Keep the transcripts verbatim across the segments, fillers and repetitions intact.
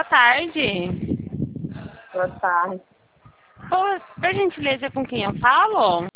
tarde. Boa tarde. Por, por gentileza, com quem eu falo?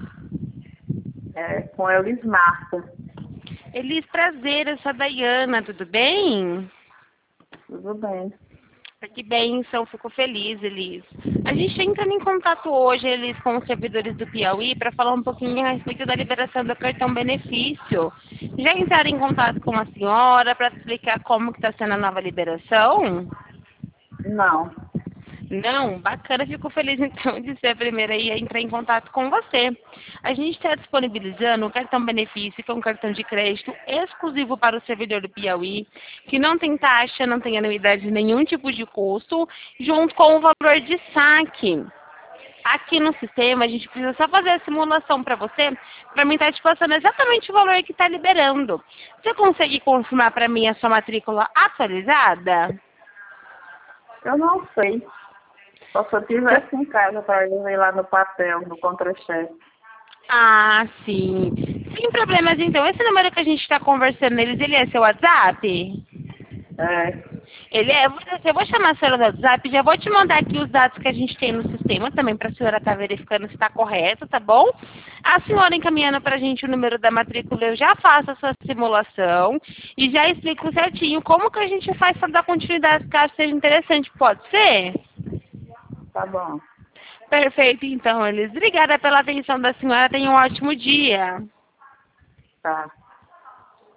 É, com Elis Marco. Elis, prazer, eu sou a Dayana, tudo bem? Tudo bem. Que bênção, fico feliz, Elis. A gente entra em contato hoje, Elis, com os servidores do Piauí para falar um pouquinho a respeito da liberação do cartão benefício. Já entraram em contato com a senhora para explicar como que está sendo a nova liberação? Não. Não, bacana, fico feliz então de ser a primeira aí a entrar em contato com você. A gente está disponibilizando o cartão benefício, que é um cartão de crédito exclusivo para o servidor do Piauí, que não tem taxa, não tem anuidade, nenhum tipo de custo, junto com o valor de saque. Aqui no sistema, a gente precisa só fazer a simulação para você, para mim estar te passando exatamente o valor que está liberando. Você consegue confirmar para mim a sua matrícula atualizada? Eu não sei. Só se eu tivesse em casa para eu ver lá no papel, no contra-cheque. Ah, sim. Sem problemas, então. Esse número que a gente está conversando neles, ele é seu WhatsApp? É, Ele é. Eu vou chamar a senhora do WhatsApp, já vou te mandar aqui os dados que a gente tem no sistema também, para a senhora estar verificando se está correto, tá bom? A senhora encaminhando para a gente o número da matrícula, eu já faço a sua simulação e já explico certinho como que a gente faz para dar continuidade, caso seja interessante. Pode ser? tá bom. Perfeito, então, Elis. Obrigada pela atenção da senhora. Tenha um ótimo dia. Tá.